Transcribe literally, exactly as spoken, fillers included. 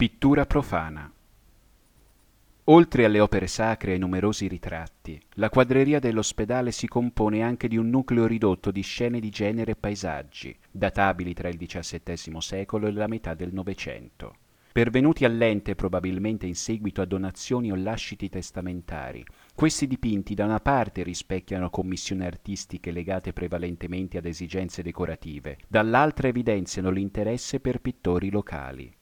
Pittura profana. Oltre alle opere sacre e ai numerosi ritratti, la quadreria dell'ospedale si compone anche di un nucleo ridotto di scene di genere e paesaggi, databili tra il diciassettesimo secolo e la metà del Novecento. Pervenuti all'ente probabilmente in seguito a donazioni o lasciti testamentari, questi dipinti da una parte rispecchiano commissioni artistiche legate prevalentemente ad esigenze decorative, dall'altra evidenziano l'interesse per pittori locali.